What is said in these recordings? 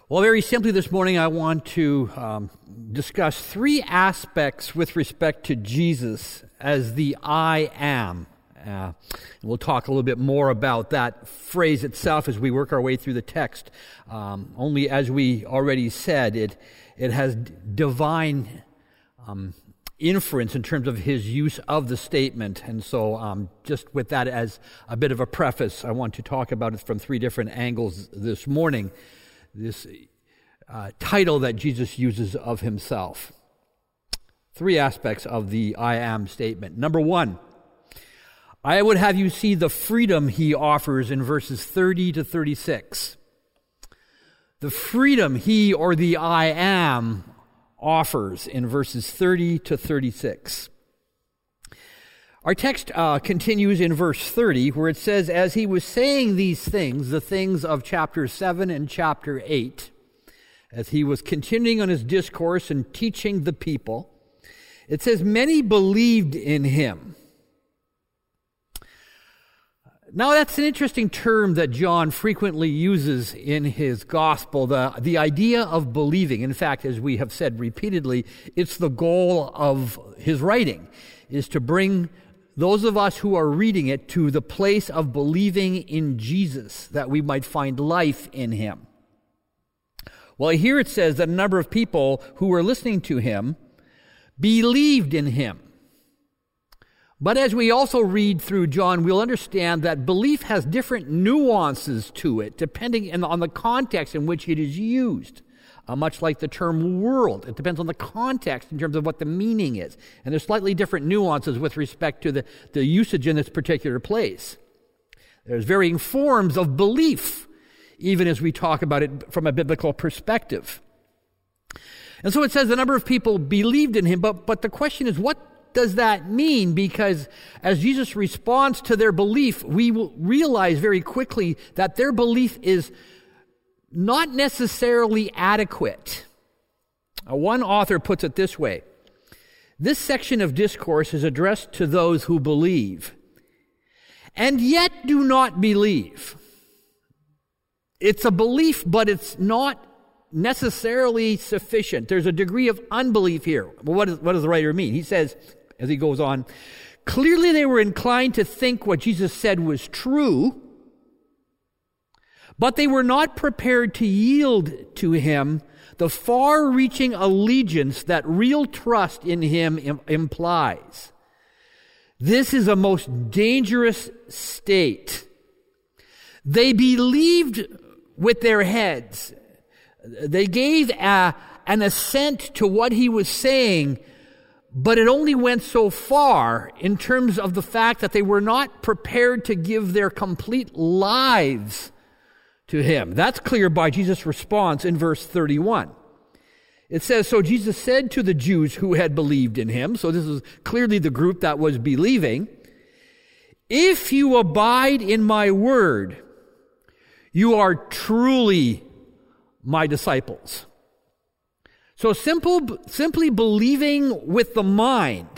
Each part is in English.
Well, very simply this morning, I want to discuss three aspects with respect to Jesus as the I am. We'll talk a little bit more about that phrase itself as we work our way through the text. Only as we already said, it has divine inference in terms of his use of the statement. And so just with that as a bit of a preface, I want to talk about it from three different angles this morning. This title that Jesus uses of himself. Three aspects of the I am statement. Number one, I would have you see the freedom he offers in verses 30 to 36. The freedom he or the I am offers in verses 30 to 36. Our text continues in verse 30, where it says, as he was saying these things, the things of chapter 7 and chapter 8, as he was continuing on his discourse and teaching the people, it says, many believed in him. Now that's an interesting term that John frequently uses in his gospel, the idea of believing. In fact, as we have said repeatedly, it's the goal of his writing, is to bring those of us who are reading it to the place of believing in Jesus, that we might find life in him. Well, here it says that a number of people who were listening to him believed in him. But as we also read through John, we'll understand that belief has different nuances to it, depending on the context in which it is used. Much like the term world. It depends on the context in terms of what the meaning is. And there's slightly different nuances with respect to the usage in this particular place. There's varying forms of belief, even as we talk about it from a biblical perspective. And so it says the number of people believed in him, but the question is, what does that mean? Because as Jesus responds to their belief, we will realize very quickly that their belief is not necessarily adequate. One author puts it this way: this section of discourse is addressed to those who believe and yet do not believe. It's a belief, but it's not necessarily sufficient. There's a degree of unbelief here. Well, what does the writer mean? He says, as he goes on, clearly they were inclined to think what Jesus said was true, but they were not prepared to yield to him the far-reaching allegiance that real trust in him implies. This is a most dangerous state. They believed with their heads. They gave an assent to what he was saying, but it only went so far in terms of the fact that they were not prepared to give their complete lives to him. That's clear by Jesus' response in verse 31. It says, so Jesus said to the Jews who had believed in him, so this is clearly the group that was believing, if you abide in my word, you are truly my disciples. So simply believing with the mind,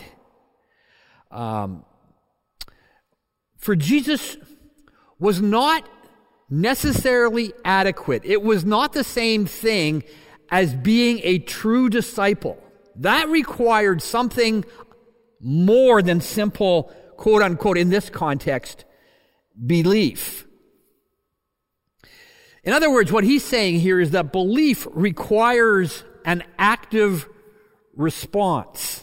for Jesus was not necessarily adequate. It was not the same thing as being a true disciple. That required something more than simple, quote unquote, in this context, belief. In other words, what he's saying here is that belief requires an active response.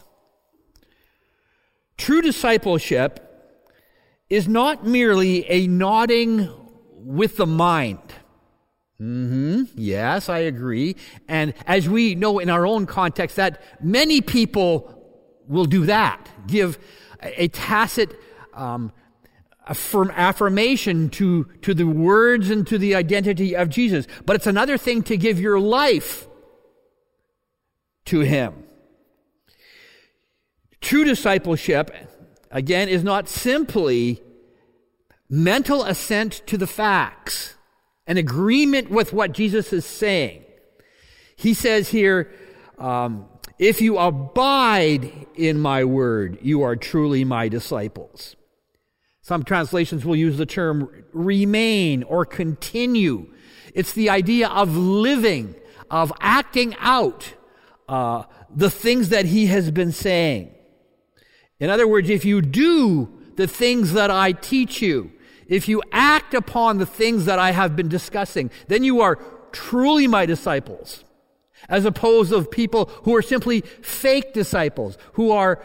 True discipleship is not merely a nodding with the mind. Yes, I agree. And as we know in our own context, that many people will do that, give a tacit affirmation to the words and to the identity of Jesus. But it's another thing to give your life to him. True discipleship, again, is not simply mental assent to the facts, an agreement with what Jesus is saying. He says here, if you abide in my word, you are truly my disciples. Some translations will use the term remain or continue. It's the idea of living, of acting out the things that he has been saying. In other words, if you do the things that I teach you, if you act upon the things that I have been discussing, then you are truly my disciples, as opposed to people who are simply fake disciples, who are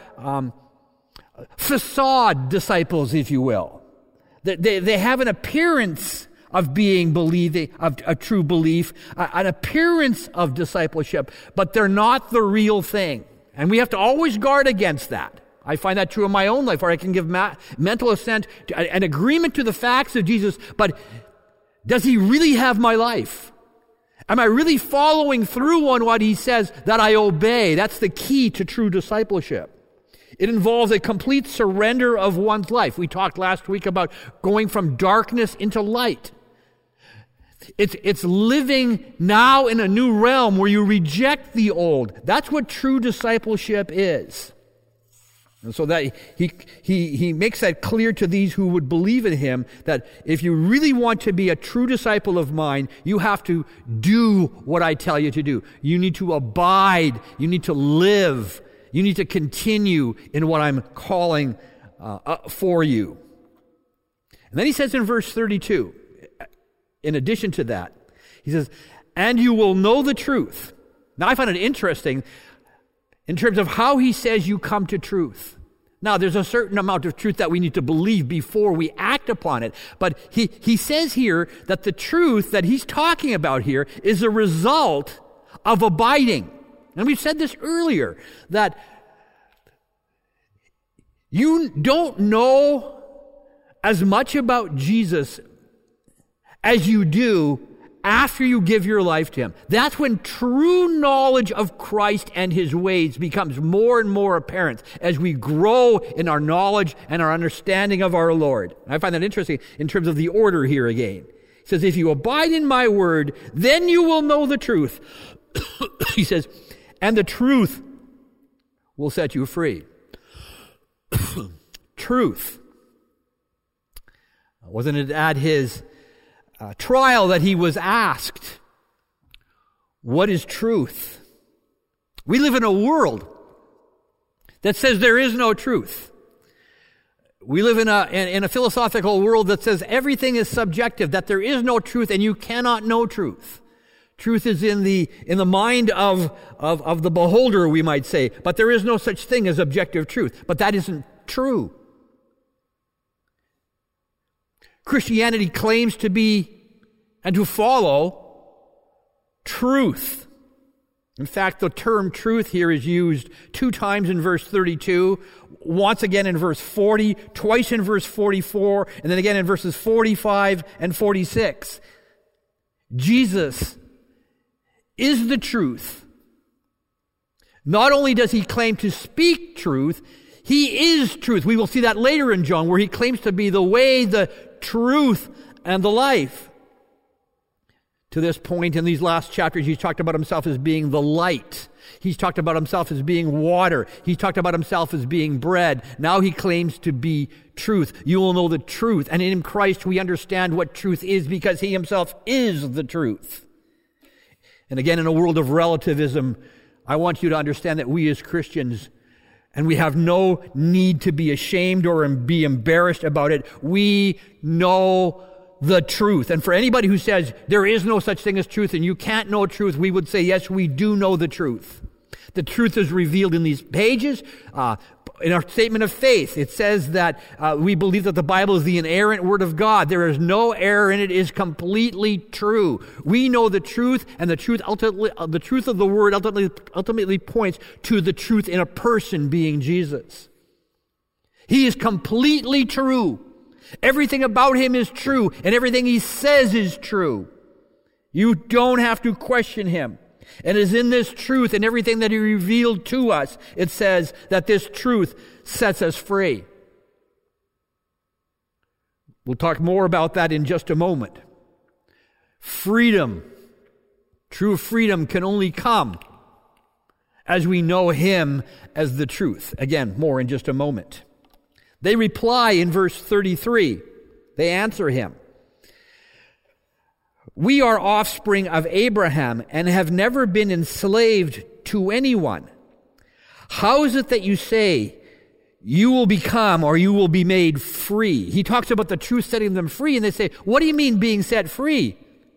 facade disciples, if you will. They have an appearance of being believing, of a true belief, an appearance of discipleship, but they're not the real thing. And we have to always guard against that. I find that true in my own life, where I can give mental assent to an agreement to the facts of Jesus, but does he really have my life? Am I really following through on what he says that I obey? That's the key to true discipleship. It involves a complete surrender of one's life. We talked last week about going from darkness into light. It's living now in a new realm where you reject the old. That's what true discipleship is. And so that he makes that clear to these who would believe in him, that if you really want to be a true disciple of mine, you have to do what I tell you to do. You need to abide. You need to live. You need to continue in what I'm calling for you. And then he says in verse 32, in addition to that, he says, and you will know the truth. Now I find it interesting in terms of how he says you come to truth. Now, there's a certain amount of truth that we need to believe before we act upon it. But he says here that the truth that he's talking about here is a result of abiding. And we've said this earlier, that you don't know as much about Jesus as you do after you give your life to him. That's when true knowledge of Christ and his ways becomes more and more apparent as we grow in our knowledge and our understanding of our Lord. I find that interesting in terms of the order here again. He says, if you abide in my word, then you will know the truth. He says, and the truth will set you free. Truth. Wasn't it at his trial that he was asked, what is truth? We live in a world that says there is no truth. We live in a philosophical world that says everything is subjective, that there is no truth and you cannot know truth. Truth is in the mind of the beholder, we might say, but there is no such thing as objective truth. But that isn't true. Christianity claims to be and to follow truth. In fact, the term truth here is used 2 times in verse 32, once again in verse 40, twice in verse 44, and then again in verses 45 and 46. Jesus is the truth. Not only does he claim to speak truth, he is truth. We will see that later in John, where he claims to be the way, the truth, and the life. To this point in these last chapters, he's talked about himself as being the light. He's talked about himself as being water. He's talked about himself as being bread. Now he claims to be truth. You will know the truth. And in Christ we understand what truth is because he himself is the truth. And again, in a world of relativism, I want you to understand that we as Christians, and we have no need to be ashamed or be embarrassed about it, we know the truth. And for anybody who says there is no such thing as truth and you can't know truth, we would say, yes, we do know the truth. The truth is revealed in these pages. In our statement of faith, it says that we believe that the Bible is the inerrant Word of God. There is no error in it. It is completely true. We know the truth, and the truth ultimately, the truth of the Word ultimately points to the truth in a person being Jesus. He is completely true. Everything about him is true, and everything he says is true. You don't have to question him. And it is in this truth and everything that he revealed to us, it says that this truth sets us free. We'll talk more about that in just a moment. Freedom, true freedom, can only come as we know him as the truth. Again, more in just a moment. They reply in verse 33. They answer him. We are offspring of Abraham and have never been enslaved to anyone. How is it that you say you will become or you will be made free? He talks about the truth setting them free, and they say, what do you mean being set free?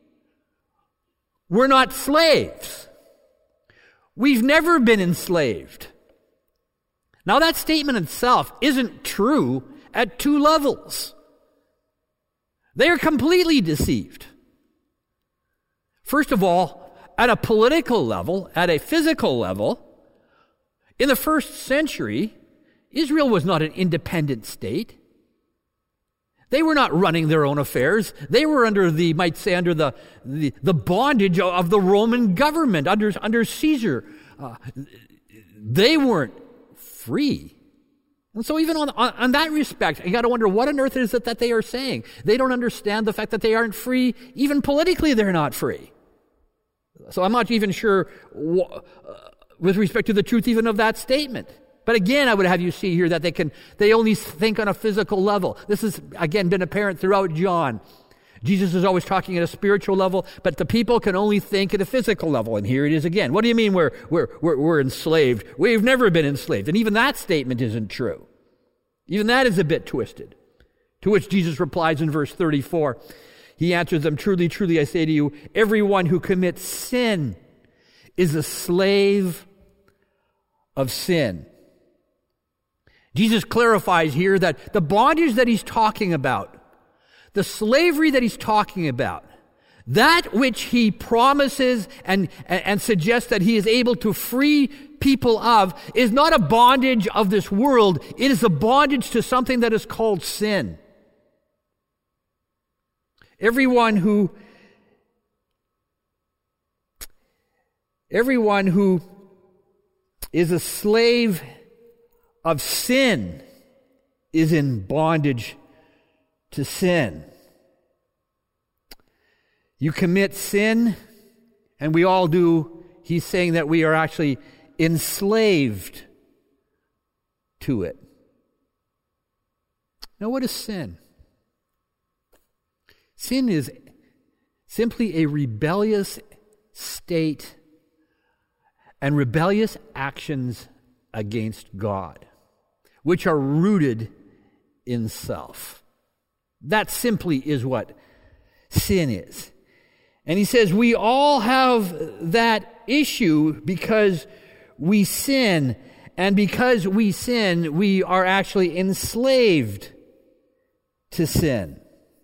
We're not slaves. We've never been enslaved. Now that statement itself isn't true at two levels. They're completely deceived. First of all, at a political level, at a physical level, in the first century, Israel was not an independent state. They were not running their own affairs. They were under the bondage of the Roman government, under Caesar. They weren't free. And so even on that respect, you got to wonder, what on earth is it that they are saying? They don't understand the fact that they aren't free. Even politically, they're not free. So I'm not even sure with respect to the truth even of that statement. But again, I would have you see here that they only think on a physical level. This has, again, been apparent throughout John. Jesus is always talking at a spiritual level, but the people can only think at a physical level. And here it is again. What do you mean we're enslaved? We've never been enslaved. And even that statement isn't true. Even that is a bit twisted. To which Jesus replies in verse 34. He answers them, truly, truly, I say to you, everyone who commits sin is a slave of sin. Jesus clarifies here that the bondage that he's talking about, the slavery that he's talking about, that which he promises and suggests that he is able to free people of, is not a bondage of this world. It is a bondage to something that is called sin. Everyone who is a slave of sin is in bondage to sin. You commit sin, and we all do. He's saying that we are actually enslaved to it. Now, what is sin? Sin is simply a rebellious state and rebellious actions against God, which are rooted in self. That simply is what sin is. And he says we all have that issue because we sin, and because we sin, we are actually enslaved to sin.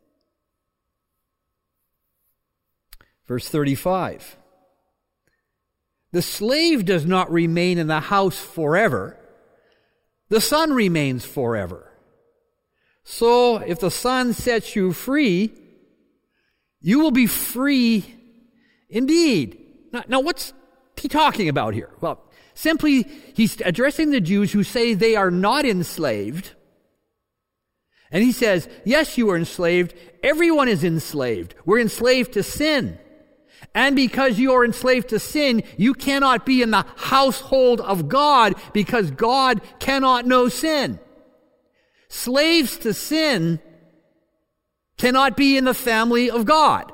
Verse 35. The slave does not remain in the house forever. The son remains forever. So if the son sets you free, you will be free indeed. Now what's he talking about here? Well, simply he's addressing the Jews who say they are not enslaved. And he says, yes, you are enslaved. Everyone is enslaved. We're enslaved to sin. And because you are enslaved to sin, you cannot be in the household of God because God cannot know sin. Slaves to sin cannot be in the family of God.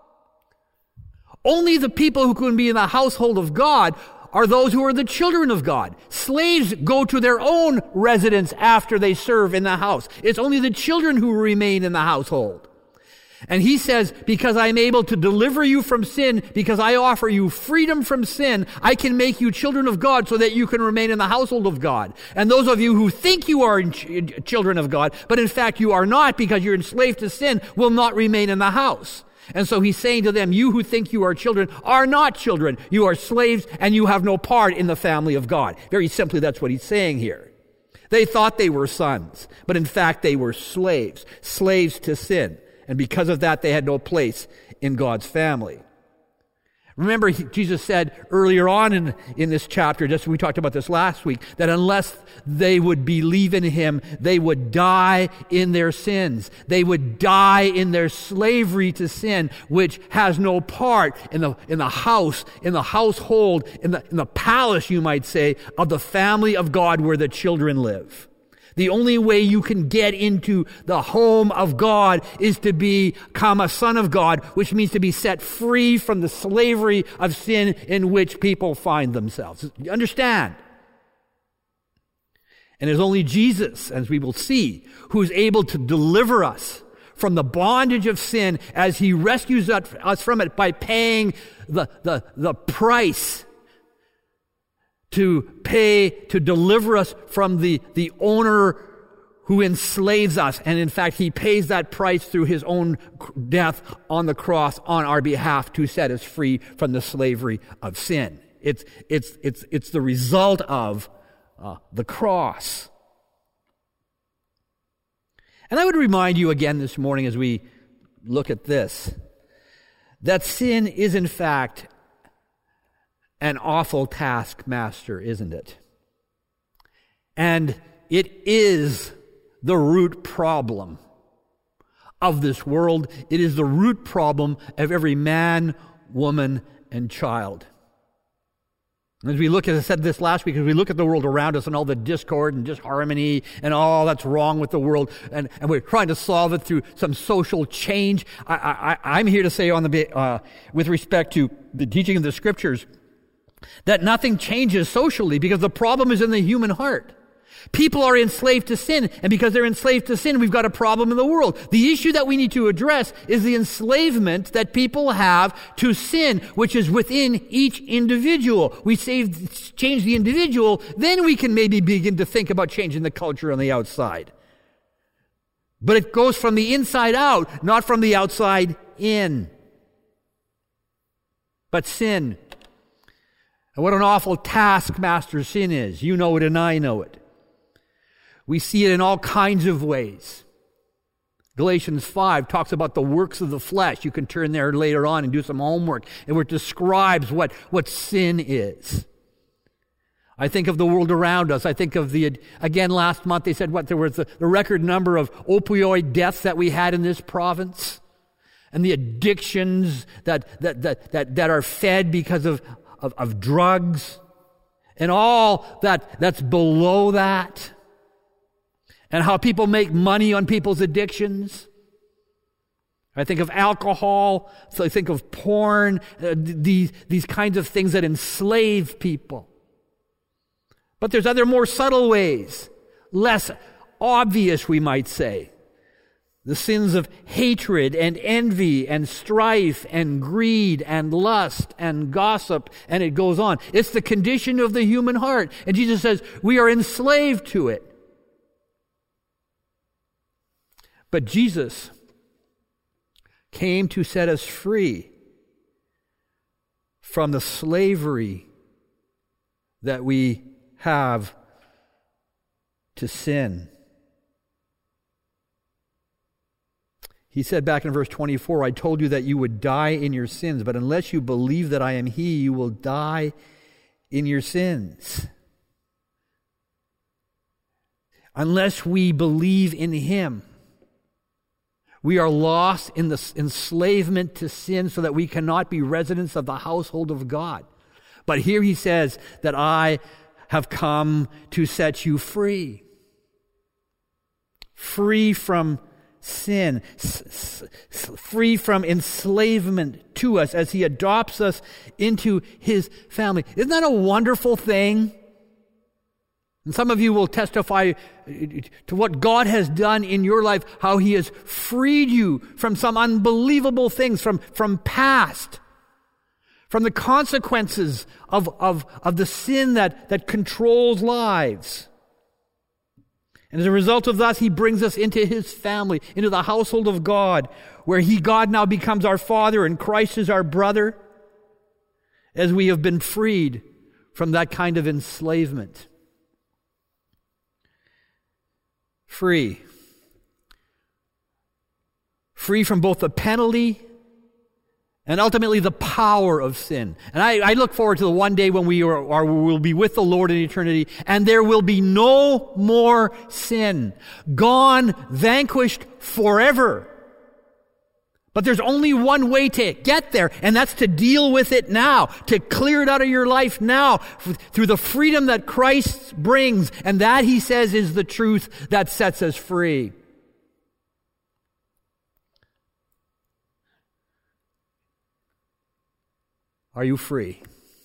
Only the people who can be in the household of God are those who are the children of God. Slaves go to their own residence after they serve in the house. It's only the children who remain in the household. And he says, because I am able to deliver you from sin, because I offer you freedom from sin, I can make you children of God so that you can remain in the household of God. And those of you who think you are children of God, but in fact you are not because you're enslaved to sin, will not remain in the house. And so he's saying to them, you who think you are children are not children. You are slaves and you have no part in the family of God. Very simply, that's what he's saying here. They thought they were sons, but in fact they were slaves to sin. And because of that, they had no place in God's family. Remember, Jesus said earlier on in this chapter, just we talked about this last week, that unless they would believe in him, they would die in their sins. They would die in their slavery to sin, which has no part in the house, in the household, in the palace, you might say, of the family of God where the children live. The only way you can get into the home of God is to become a son of God, which means to be set free from the slavery of sin in which people find themselves. You understand? And it's only Jesus, as we will see, who is able to deliver us from the bondage of sin as he rescues us from it by paying the price to deliver us from the owner who enslaves us. And in fact, he pays that price through his own death on the cross on our behalf to set us free from the slavery of sin. It's the result of the cross. And I would remind you again this morning as we look at this, that sin is in fact an awful taskmaster, isn't it? And it is the root problem of this world. It is the root problem of every man, woman, and child. As we look, as I said this last week, as we look at the world around us and all the discord and disharmony and all that's wrong with the world, and we're trying to solve it through some social change, I'm here to say with respect to the teaching of the Scriptures, that nothing changes socially because the problem is in the human heart. People are enslaved to sin, and because they're enslaved to sin, we've got a problem in the world. The issue that we need to address is the enslavement that people have to sin, which is within each individual. We change the individual, then we can maybe begin to think about changing the culture on the outside. But it goes from the inside out, not from the outside in. But sin, and what an awful taskmaster sin is. You know it and I know it. We see it in all kinds of ways. Galatians 5 talks about the works of the flesh. You can turn there later on and do some homework, and where it describes what sin is. I think of the world around us. I think of again last month they said there was the record number of opioid deaths that we had in this province, and the addictions that are fed because of drugs, and all that's below that. And how people make money on people's addictions. I think of alcohol, so I think of porn, these kinds of things that enslave people. But there's other more subtle ways, less obvious, we might say. The sins of hatred and envy and strife and greed and lust and gossip, and it goes on. It's the condition of the human heart. And Jesus says we are enslaved to it. But Jesus came to set us free from the slavery that we have to sin. He said back in verse 24, I told you that you would die in your sins, but unless you believe that I am He, you will die in your sins. Unless we believe in Him, we are lost in the enslavement to sin so that we cannot be residents of the household of God. But here he says that I have come to set you free. Free from sin. Free from enslavement to us as he adopts us into his family. Isn't that a wonderful thing? And some of you will testify to what God has done in your life, how He has freed you from some unbelievable things, from past, from the consequences of the sin that controls lives. And as a result of that, He brings us into His family, into the household of God, where God now becomes our Father and Christ is our brother, as we have been freed from that kind of enslavement. Free from both the penalty and ultimately the power of sin. And I look forward to the one day when we will be with the Lord in eternity, and there will be no more sin. Gone, vanquished forever. But there's only one way to get there, and that's to deal with it now, to clear it out of your life now, through the freedom that Christ brings, and that, he says, is the truth that sets us free. Are you free?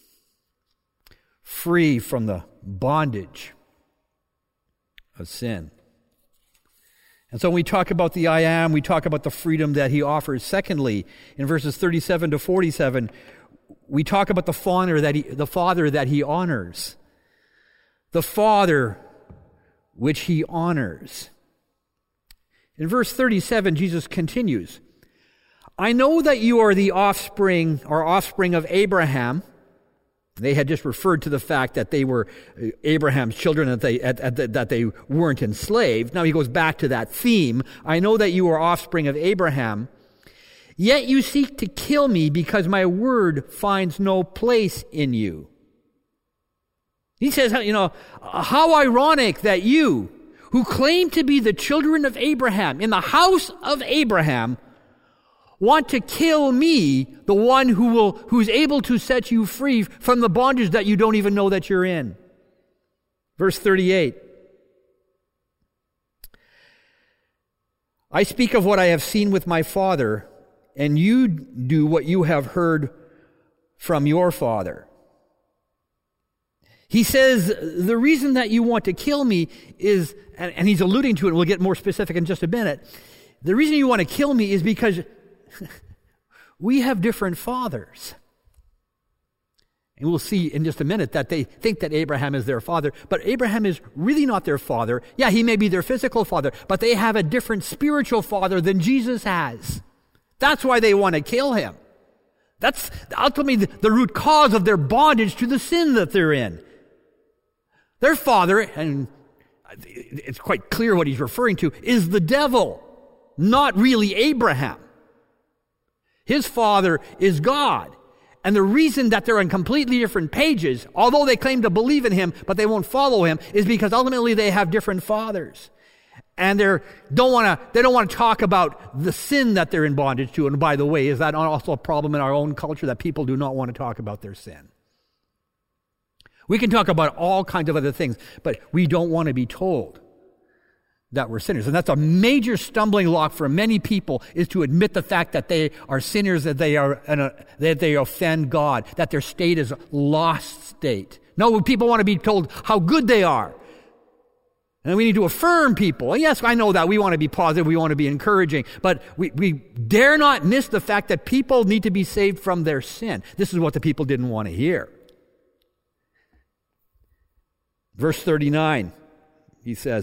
Free from the bondage of sin. And so when we talk about the I am, we talk about the freedom that he offers. Secondly, in verses 37 to 47, we talk about the Father that he honors. The Father which he honors. In verse 37, Jesus continues, I know that you are the offspring of Abraham. They had just referred to the fact that they were Abraham's children, that they weren't enslaved. Now he goes back to that theme. I know that you are offspring of Abraham, yet you seek to kill me because my word finds no place in you. He says, how ironic that you, who claim to be the children of Abraham, in the house of Abraham, want to kill me, the one who's able to set you free from the bondage that you don't even know that you're in. Verse 38. I speak of what I have seen with my father, and you do what you have heard from your father. He says, the reason that you want to kill me is, and he's alluding to it, and we'll get more specific in just a minute. The reason you want to kill me is because we have different fathers. And we'll see in just a minute that they think that Abraham is their father, but Abraham is really not their father. Yeah, he may be their physical father, but they have a different spiritual father than Jesus has. That's why they want to kill him. That's ultimately the root cause of their bondage to the sin that they're in. Their father, and it's quite clear what he's referring to, is the devil, not really Abraham. His father is God. And the reason that they're on completely different pages, although they claim to believe in him, but they won't follow him, is because ultimately they have different fathers. And they don't want to talk about the sin that they're in bondage to. And by the way, is that also a problem in our own culture, that people do not want to talk about their sin? We can talk about all kinds of other things, but we don't want to be told that we're sinners. And that's a major stumbling block for many people, is to admit the fact that they are sinners, that they offend God, that their state is a lost state. No, people want to be told how good they are. And we need to affirm people. And yes, I know that. We want to be positive. We want to be encouraging. But we dare not miss the fact that people need to be saved from their sin. This is what the people didn't want to hear. Verse 39, he says,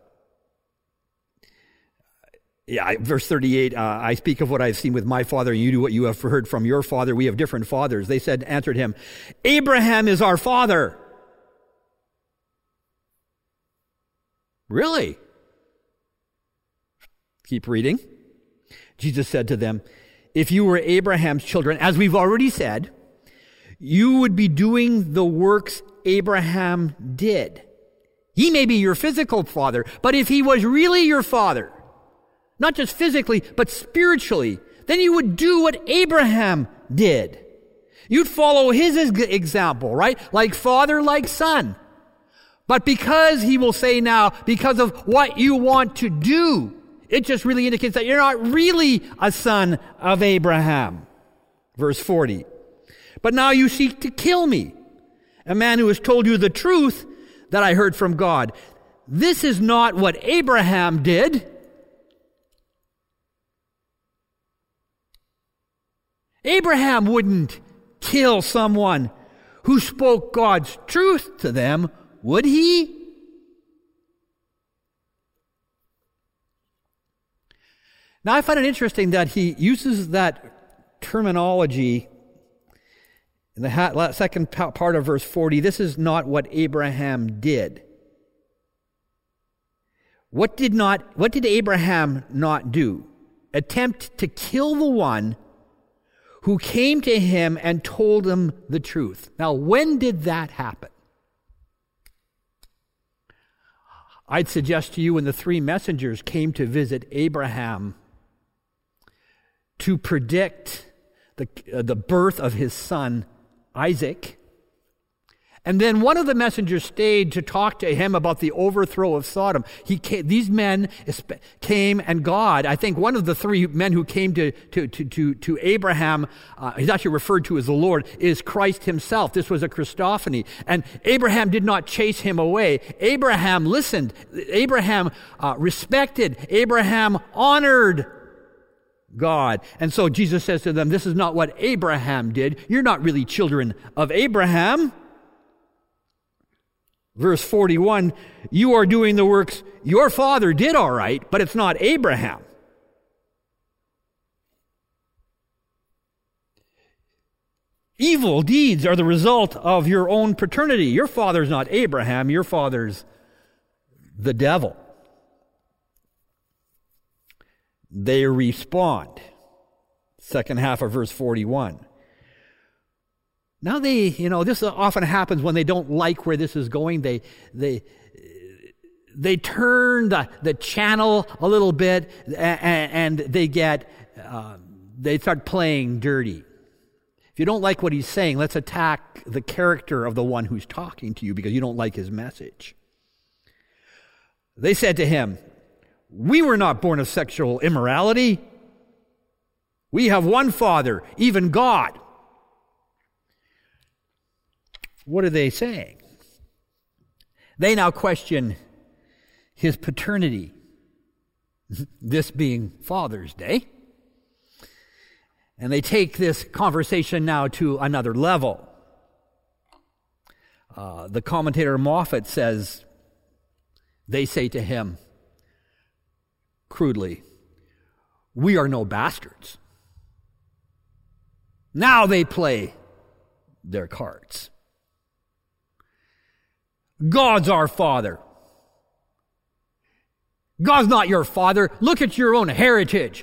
verse 38, I speak of what I have seen with my father, and you do what you have heard from your father. We have different fathers. They answered him, Abraham is our father. Really? Keep reading. Jesus said to them, if you were Abraham's children, as we've already said, you would be doing the works Abraham did. He may be your physical father, but if he was really your father, not just physically, but spiritually, then you would do what Abraham did. You'd follow his example, right? Like father, like son. But because, he will say now, because of what you want to do, it just really indicates that you're not really a son of Abraham. Verse 40. But now you seek to kill me, a man who has told you the truth that I heard from God. This is not what Abraham did. Abraham wouldn't kill someone who spoke God's truth to them, would he? Now, I find it interesting that he uses that terminology in the second part of verse 40. This is not what Abraham did. What did Abraham not do? Attempt to kill the one who came to him and told him the truth. Now, when did that happen? I'd suggest to you when the three messengers came to visit Abraham to predict the birth of his son, Isaac. And then one of the messengers stayed to talk to him about the overthrow of Sodom. These men came, and God, I think one of the three men who came to Abraham, he's actually referred to as the Lord, is Christ himself. This was a Christophany. And Abraham did not chase him away. Abraham listened. Abraham respected. Abraham honored God. And so Jesus says to them, this is not what Abraham did. You're not really children of Abraham. Verse 41, you are doing the works your father did all right, but it's not Abraham. Evil deeds are the result of your own paternity. Your father's not Abraham, your father's the devil. They respond. Second half of verse 41. Now this often happens when they don't like where this is going. They turn the channel a little bit, and they start playing dirty. If you don't like what he's saying, let's attack the character of the one who's talking to you because you don't like his message. They said to him, we were not born of sexual immorality. We have one Father, even God. What are they saying? They now question his paternity, this being Father's Day. And they take this conversation now to another level. The commentator Moffat says, they say to him, crudely, we are no bastards. Now they play their cards. God's our Father. God's not your father. Look at your own heritage.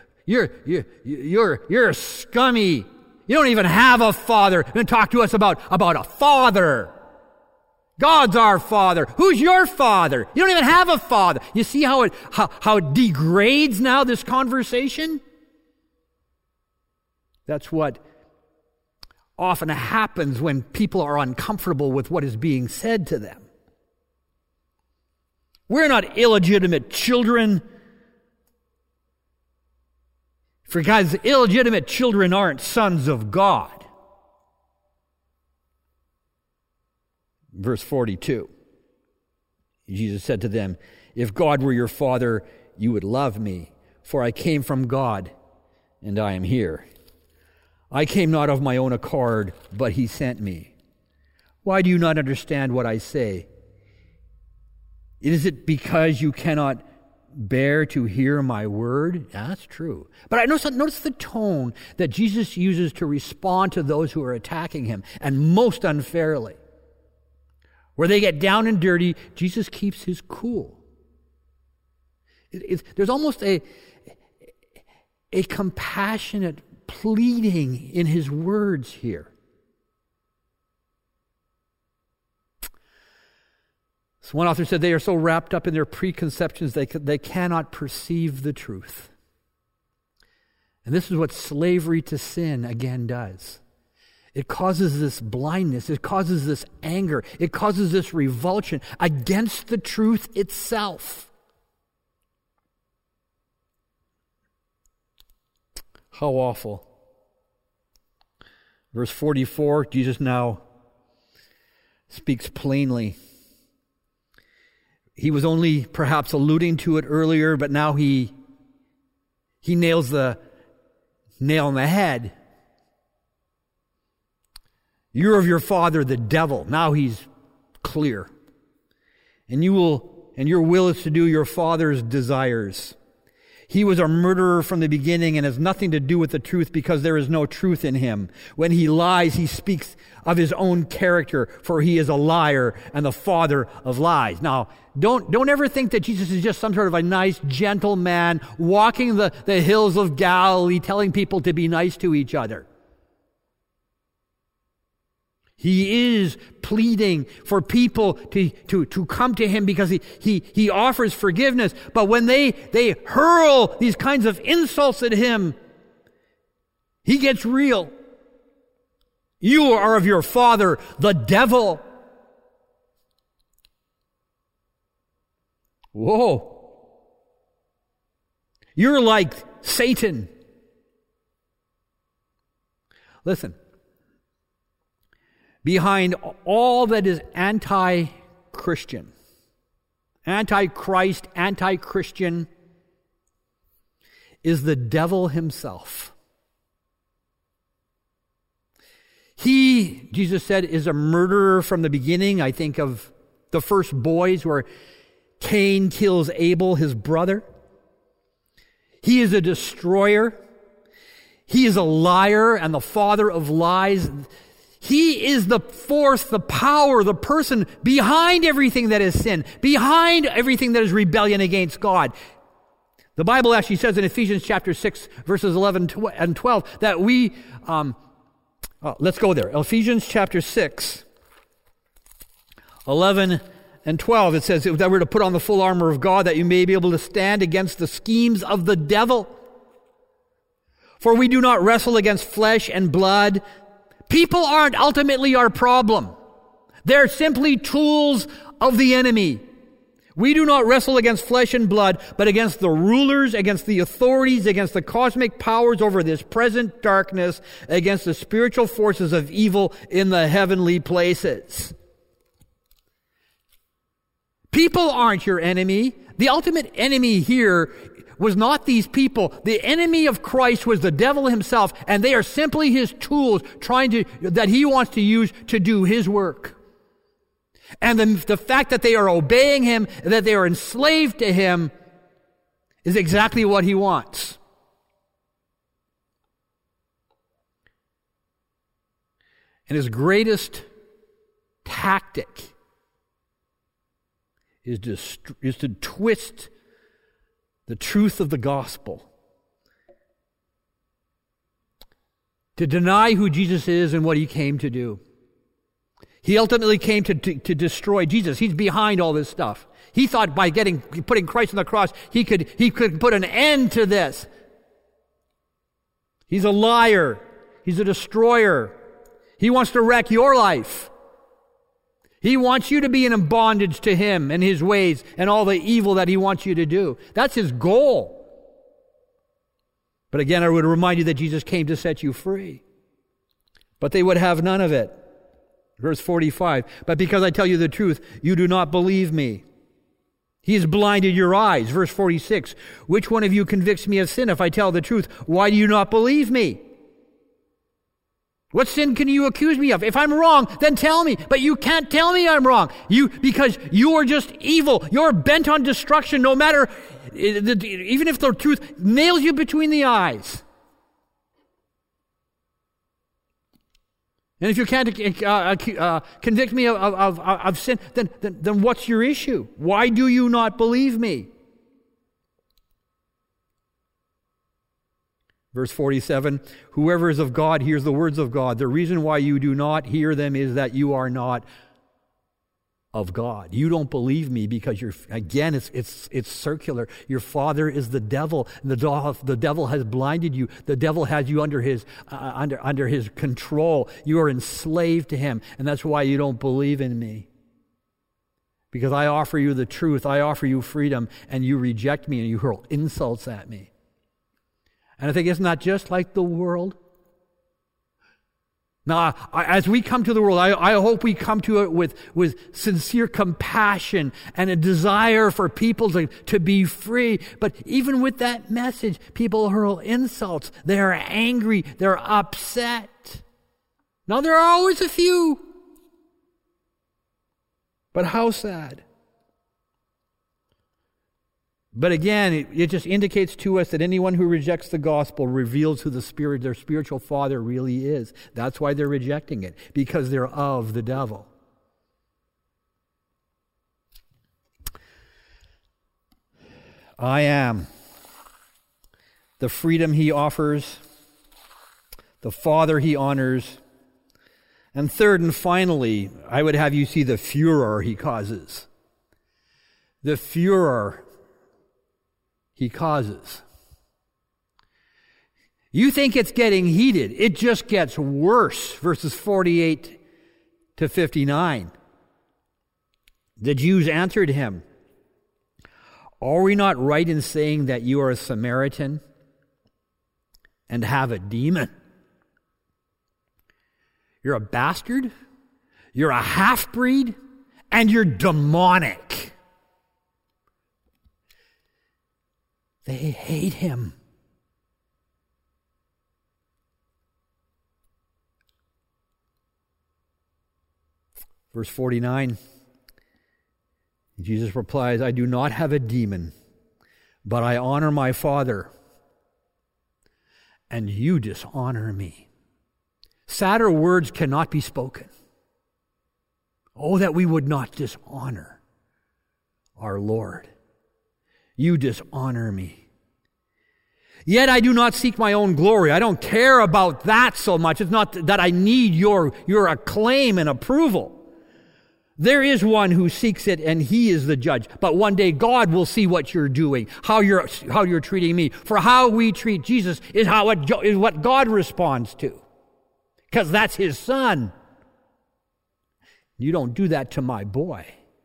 You're scummy. You don't even have a father. And talk to us about a father. God's our Father. Who's your father? You don't even have a father. You see how it degrades now, this conversation? That's what often happens when people are uncomfortable with what is being said to them. We're not illegitimate children. For guys, illegitimate children aren't sons of God. Verse 42, Jesus said to them, if God were your Father, you would love me, for I came from God, and I am here. I came not of my own accord, but he sent me. Why do you not understand what I say? Is it because you cannot bear to hear my word? Yeah, that's true. But I notice the tone that Jesus uses to respond to those who are attacking him, and most unfairly. Where they get down and dirty, Jesus keeps his cool. There's almost a compassionate pleading in his words here. So one author said they are so wrapped up in their preconceptions they cannot perceive the truth. And this is what slavery to sin again does. It causes this blindness. It causes this anger. It causes this revulsion against the truth itself. How awful. Verse 44, Jesus now speaks plainly. He was only perhaps alluding to it earlier, but now he nails the nail on the head. You're of your father, the devil. Now he's clear. And your will is to do your father's desires. He was a murderer from the beginning and has nothing to do with the truth because there is no truth in him. When he lies, he speaks of his own character, for he is a liar and the father of lies. Now, don't ever think that Jesus is just some sort of a nice, gentle man walking the hills of Galilee telling people to be nice to each other. He is pleading for people to come to him because he offers forgiveness. But when they hurl these kinds of insults at him, He gets real. You are of your father, the devil. Whoa. You're like Satan. Listen. Behind all that is anti-Christian, anti-Christ, anti-Christian, is the devil himself. He, Jesus said, is a murderer from the beginning. I think of the first boys where Cain kills Abel, his brother. He is a destroyer. He is a liar and the father of lies. He is the force, the power, the person behind everything that is sin, behind everything that is rebellion against God. The Bible actually says in Ephesians chapter 6, verses 11 and 12, that we... let's go there. Ephesians chapter 6, 11 and 12. It says that we're to put on the full armor of God that you may be able to stand against the schemes of the devil. For we do not wrestle against flesh and blood. People aren't ultimately our problem. They're simply tools of the enemy. We do not wrestle against flesh and blood, but against the rulers, against the authorities, against the cosmic powers over this present darkness, against the spiritual forces of evil in the heavenly places. People aren't your enemy. The ultimate enemy here was not these people. The enemy of Christ was the devil himself, and they are simply his tools that he wants to use to do his work. And the fact that they are obeying him, that they are enslaved to him, is exactly what he wants. And his greatest tactic is to twist the truth of the gospel, to deny who Jesus is and what he came to do. He ultimately came to destroy Jesus. He's behind all this stuff. He thought by putting Christ on the cross, he could put an end to this. He's a liar. He's a destroyer. He wants to wreck your life. He wants you to be in bondage to him and his ways and all the evil that he wants you to do. That's his goal. But again, I would remind you that Jesus came to set you free. But they would have none of it. Verse 45, but because I tell you the truth, you do not believe me. He has blinded your eyes. Verse 46, which one of you convicts me of sin if I tell the truth? Why do you not believe me? What sin can you accuse me of? If I'm wrong, then tell me. But you can't tell me I'm wrong. Because you are just evil. You're bent on destruction no matter, even if the truth nails you between the eyes. And if you can't convict me of sin, then what's your issue? Why do you not believe me? Verse 47, whoever is of God hears the words of God. The reason why you do not hear them is that you are not of God. You don't believe me because it's circular. Your father is the devil. And the devil has blinded you. The devil has you under his control. You are enslaved to him. And that's why you don't believe in me. Because I offer you the truth. I offer you freedom. And you reject me and you hurl insults at me. And I think it's not just like the world. Now, as we come to the world, I hope we come to it with sincere compassion and a desire for people to be free. But even with that message, people hurl insults. They're angry. They're upset. Now, there are always a few. But how sad. But again, it just indicates to us that anyone who rejects the gospel reveals who their spiritual father really is. That's why they're rejecting it, because they're of the devil. I am the freedom he offers, the Father he honors, and third and finally, I would have you see the furor he causes. The furor he causes. You think it's getting heated. It just gets worse. Verses 48 to 59. The Jews answered him, "Are we not right in saying that you are a Samaritan and have a demon? You're a bastard, you're a half-breed, and you're demonic." They hate him. Verse 49, Jesus replies, "I do not have a demon, but I honor my Father, and you dishonor me." Sadder words cannot be spoken. Oh, that we would not dishonor our Lord. You dishonor me. Yet I do not seek my own glory. I don't care about that so much. It's not that I need your acclaim and approval. There is one who seeks it, and he is the judge. But one day God will see what you're doing, how you're treating me. For how we treat Jesus is what God responds to, because that's his son. You don't do that to my boy.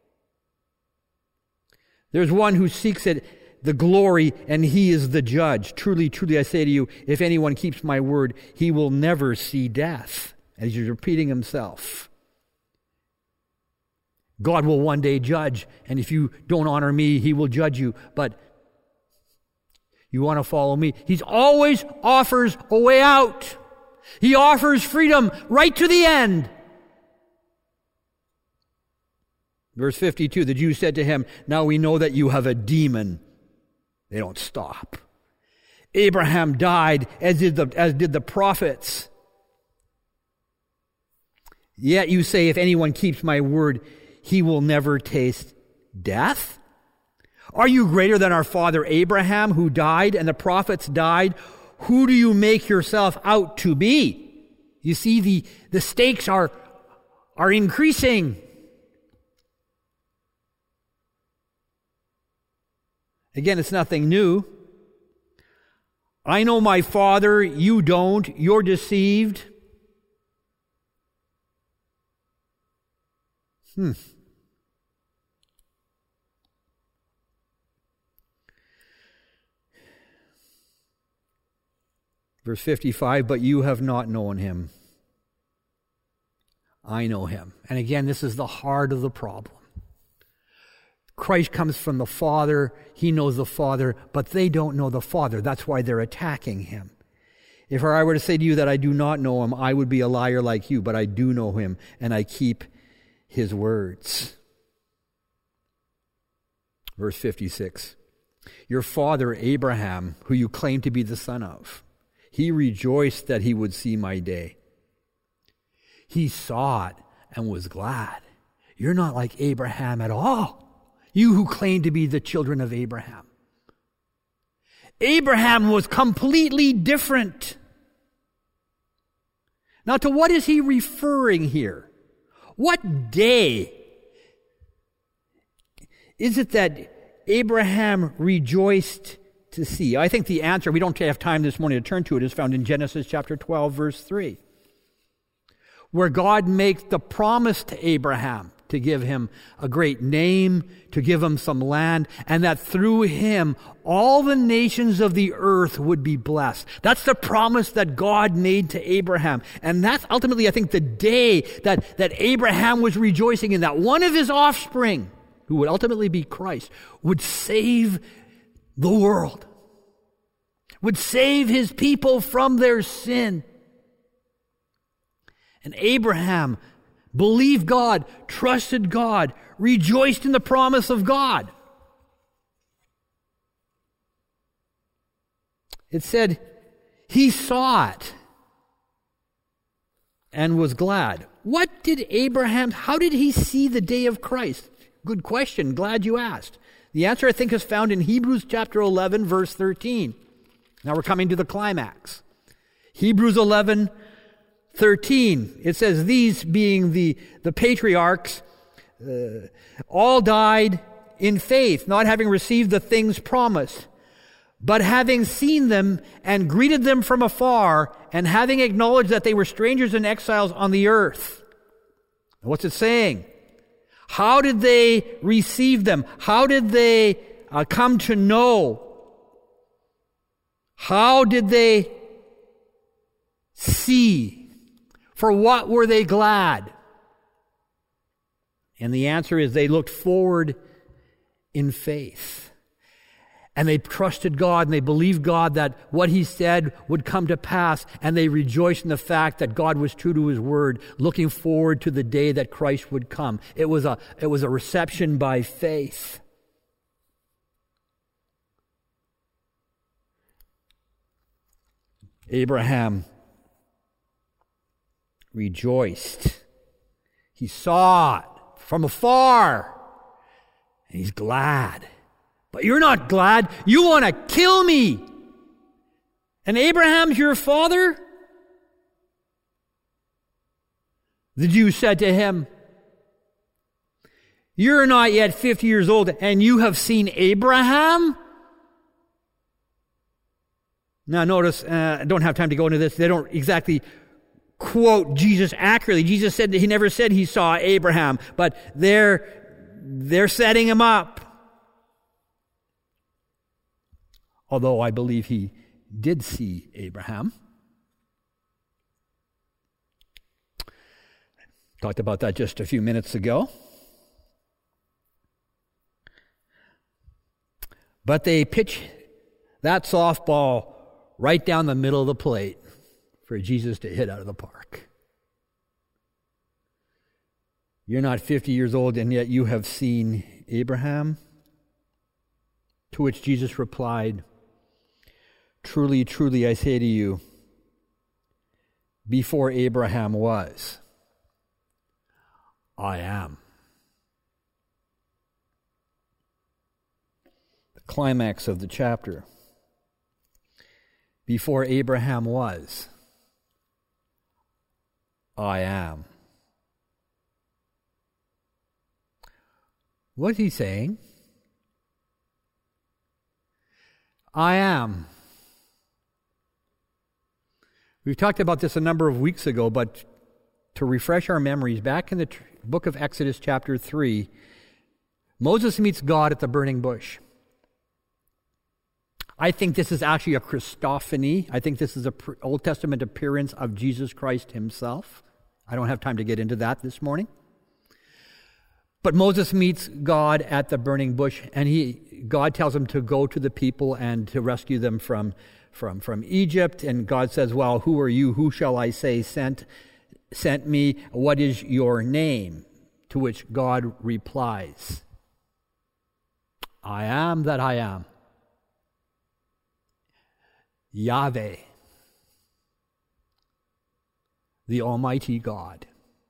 There's one who seeks it, the glory, and he is the judge. Truly, truly, I say to you, if anyone keeps my word, he will never see death. As he's repeating himself. God will one day judge, and if you don't honor me, he will judge you. But you want to follow me? He always offers a way out. He offers freedom right to the end. Verse 52, the Jews said to him, "Now we know that you have a demon." They don't stop. "Abraham died, as did the prophets. Yet you say, if anyone keeps my word, he will never taste death? Are you greater than our father Abraham, who died, and the prophets died? Who do you make yourself out to be?" You see, the stakes are increasing. Again, it's nothing new. "I know my Father, you don't. You're deceived." Verse 55, "But you have not known him. I know him." And again, this is the heart of the problem. Christ comes from the Father. He knows the Father, but they don't know the Father. That's why they're attacking him. "If I were to say to you that I do not know him, I would be a liar like you, but I do know him, and I keep his words." Verse 56, "Your father Abraham, who you claim to be the son of, he rejoiced that he would see my day. He saw it and was glad." You're not like Abraham at all. You who claim to be the children of Abraham. Abraham was completely different. Now, to what is he referring here? What day is it that Abraham rejoiced to see? I think the answer, we don't have time this morning to turn to it, is found in Genesis chapter 12, verse 3, where God makes the promise to Abraham to give him a great name, to give him some land, and that through him all the nations of the earth would be blessed. That's the promise that God made to Abraham. And that's ultimately, I think, the day that Abraham was rejoicing in, that one of his offspring, who would ultimately be Christ, would save the world, would save his people from their sin. And Abraham believed God, trusted God, rejoiced in the promise of God. It said he saw it and was glad. What did Abraham, how did he see the day of Christ? Good question. Glad you asked. The answer, I think, is found in Hebrews chapter 11, verse 13. Now we're coming to the climax. Hebrews 11, 13. It says, "These being the patriarchs, all died in faith, not having received the things promised, But having seen them and greeted them from afar, and having acknowledged that they were strangers and exiles on the earth. What's it saying? How did they receive them? How did they come to know? How did they see? For what were they glad? And the answer is they looked forward in faith. And they trusted God and they believed God that what He said would come to pass. And they rejoiced in the fact that God was true to His word, looking forward to the day that Christ would come. It was a reception by faith. Abraham rejoiced. He saw it from afar. And he's glad. But you're not glad. You want to kill me. And Abraham's your father? The Jews said to him, you're not yet 50 years old and you have seen Abraham? Now notice, I don't have time to go into this. They don't exactly quote Jesus accurately. Jesus said that He never said He saw Abraham, but they're setting him up. Although I believe He did see Abraham. Talked about that just a few minutes ago. But they pitch that softball right down the middle of the plate for Jesus to hit out of the park. You're not 50 years old and yet you have seen Abraham? To which Jesus replied, truly, truly, I say to you, before Abraham was, I am. The climax of the chapter. Before Abraham was, I am. What's He saying? I am. We've talked about this a number of weeks ago, but to refresh our memories, back in the book of Exodus chapter 3, Moses meets God at the burning bush. I think this is actually a Christophany. I think this is an Old Testament appearance of Jesus Christ Himself. I don't have time to get into that this morning. But Moses meets God at the burning bush, and God tells him to go to the people and to rescue them from Egypt. And God says, well, who are you? Who shall I say sent me? What is your name? To which God replies, I am that I am. Yahweh, the Almighty God.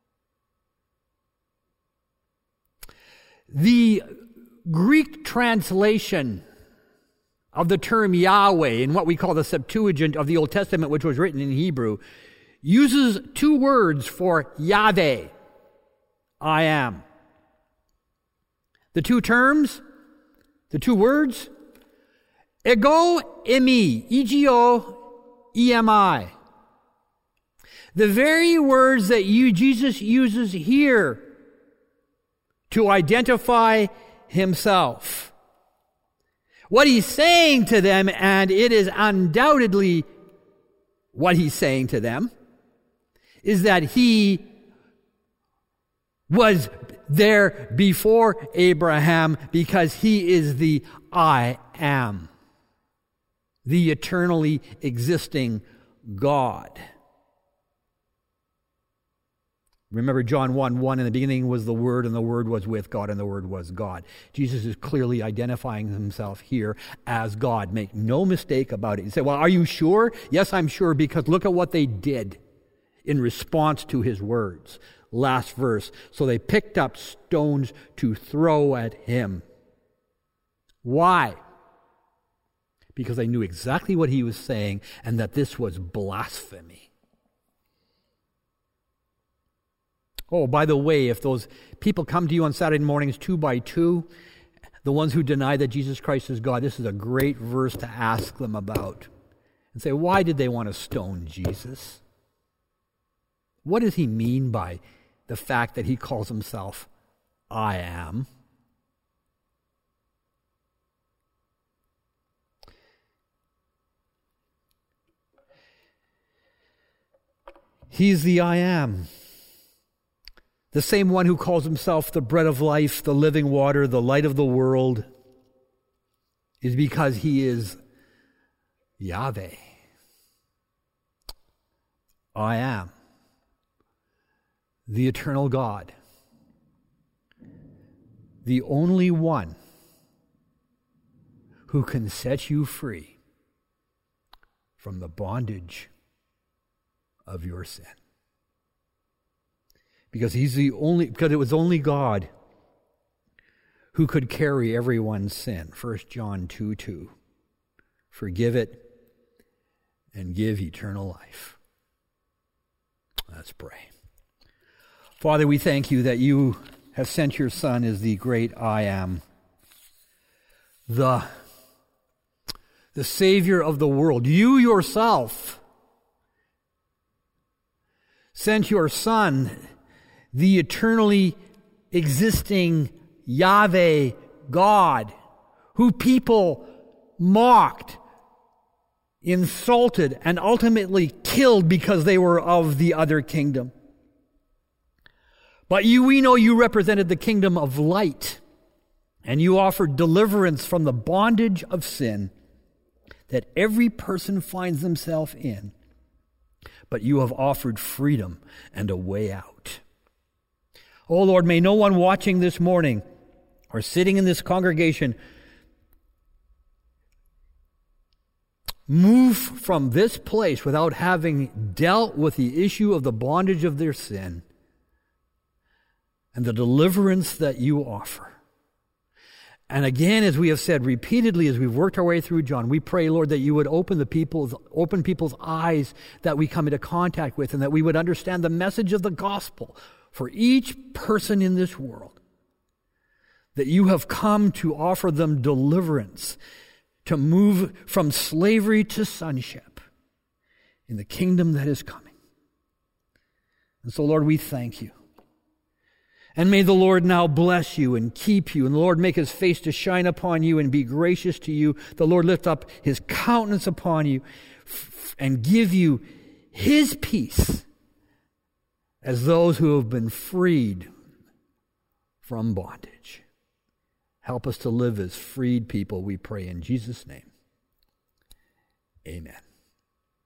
The Greek translation of the term Yahweh in what we call the Septuagint of the Old Testament, which was written in Hebrew, uses two words for Yahweh, I am. The two terms, the two words, ego emi, E-G-O-E-M-I. The very words that Jesus uses here to identify Himself. What He's saying to them, and it is undoubtedly what He's saying to them, is that He was there before Abraham because He is the I am, the eternally existing God. Remember John 1:1, in the beginning was the Word, and the Word was with God, and the Word was God. Jesus is clearly identifying Himself here as God. Make no mistake about it. You say, well, are you sure? Yes, I'm sure, because look at what they did in response to His words. Last verse. So they picked up stones to throw at Him. Why? Because they knew exactly what He was saying, and that this was blasphemy. Oh, by the way, if those people come to you on Saturday mornings 2 by 2, the ones who deny that Jesus Christ is God, this is a great verse to ask them about. And say, why did they want to stone Jesus? What does he mean by the fact that he calls himself I am? He's the I am. The same one who calls himself the bread of life, the living water, the light of the world, is because he is Yahweh. I am the eternal God, the only one who can set you free from the bondage of your sin. Because because it was only God who could carry everyone's sin. 1 John 2:2. Forgive it and give eternal life. Let's pray. Father, we thank you that you have sent your Son as the great I am, the Savior of the world. You yourself sent your Son, the eternally existing Yahweh God, who people mocked, insulted, and ultimately killed because they were of the other kingdom. But we know you represented the kingdom of light, and you offered deliverance from the bondage of sin that every person finds themselves in. But you have offered freedom and a way out. Oh Lord, may no one watching this morning or sitting in this congregation move from this place without having dealt with the issue of the bondage of their sin and the deliverance that you offer. And again, as we have said repeatedly, as we've worked our way through John, we pray, Lord, that you would open people's eyes that we come into contact with, and that we would understand the message of the gospel for each person in this world. That you have come to offer them deliverance, to move from slavery to sonship in the kingdom that is coming. And so, Lord, we thank you. And may the Lord now bless you and keep you. And the Lord make his face to shine upon you and be gracious to you. The Lord lift up his countenance upon you and give you his peace as those who have been freed from bondage. Help us to live as freed people, we pray in Jesus' name. Amen.